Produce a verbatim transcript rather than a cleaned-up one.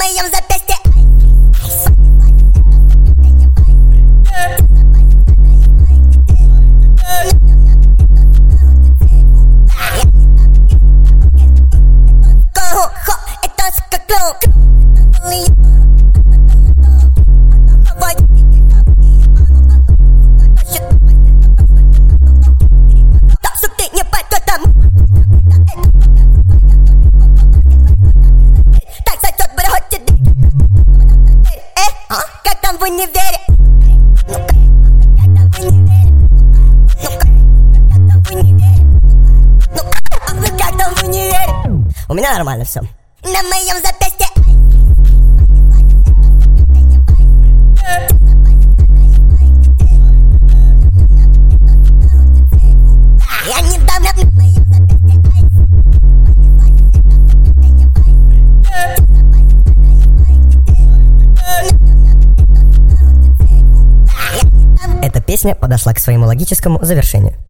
моем запястье. Это скаклон. В универе. Как там в универе? У меня нормально все. На моем запястье. Я недавно на моем запястье. Эта песня подошла к своему логическому завершению.